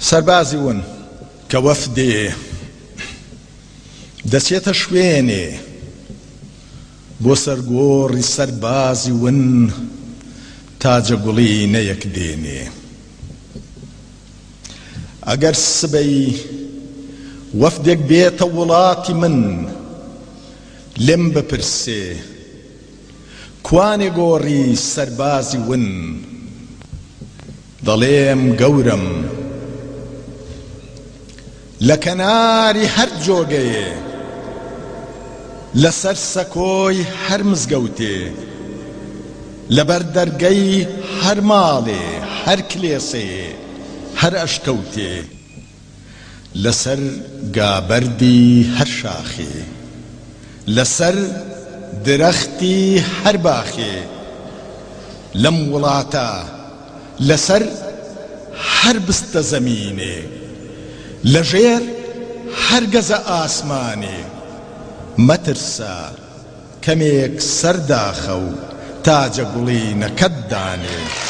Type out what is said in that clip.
سەربازی ون کە وەفدێ دەچێتە شوێنێ بۆ سەرگۆڕی سەربازی ون تاجە گوڵی نەیەک دێنێ ئەگەر سبەی وەفدێک بێتە وڵاتی من لێم بپرسێ کوانێ گۆڕی سەربازی ون دەڵێم گەورم لە کەناری هەر جۆگەیێ لەسەر سەکۆی هەر مزگەوتێ لەبەر دەرگەی هەر ماڵێ هەر کلێسەیێ هەر ئەشکەوتێ لەسەر گابەردی هەر شاخێ لەسەر درەختی هەر باخێ لەم وڵاتە لەسەر هەر بستە زەمینێ لەژێر هەر گەزە ئاسمانێ مەترسە کەمێک سەرداخە و تاجە گوڵینەکەت دانێ